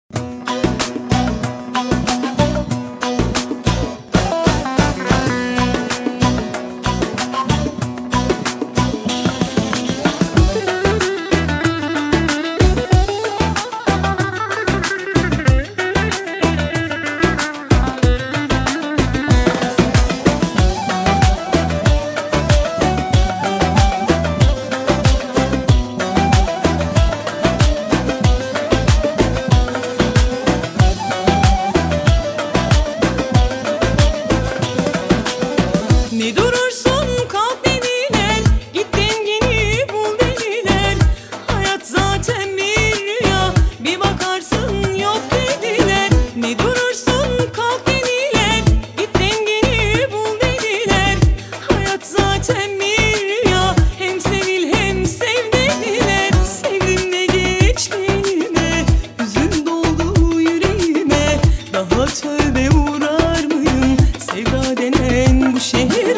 Ne durursun kalk dediler, git dengeni bul dediler. Hayat zaten bir rüya, bir bakarsın yok dediler. Ne durursun kalk dediler, git dengeni bul dediler. Hayat zaten bir rüya, hem sevil hem sev dediler. Sevdim de geçti elime, hüzün doldu yüreğime. Daha tövbe uğrar mıyım sevda denen bu şehire?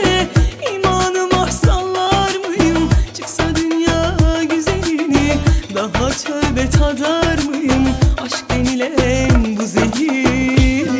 Daha tövbe tadar mıyım aşk denilen bu zehiri?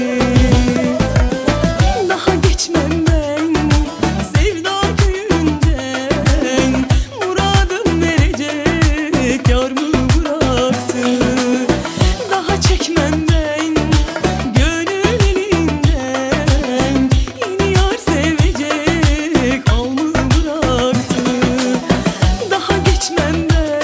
Daha geçmem ben sevda köyünden, muradım verecek yar mı bıraktı? Daha çekmem ben gönül elinden, yeni yar sevecek al mı bıraktı? Daha geçmem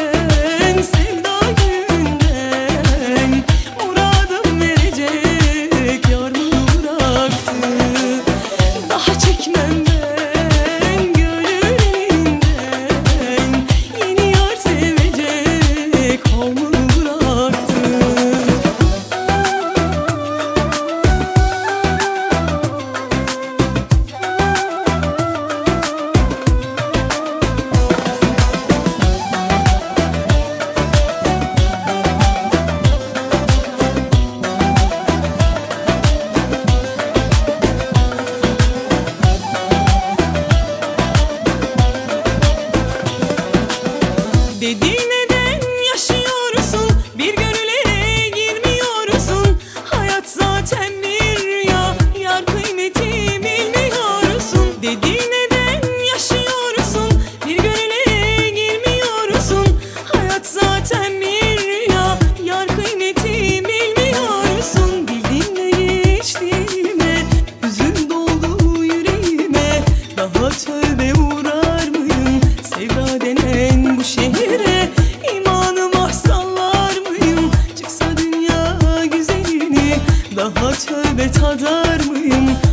Dedi neden yaşıyorsun, bir gönüle girmiyorsun? Hayat zaten bir rüya, yar kıymeti bilmiyorsun. Dedi neden yaşıyorsun, bir gönüle girmiyorsun? Hayat zaten bir rüya, yar kıymeti bilmiyorsun. Bildim de geçti elime, hüzün doldu yüreğime. Daha tövbe uğrar mıyım sevda denen bu şehire? Daha tövbe tadar mıyım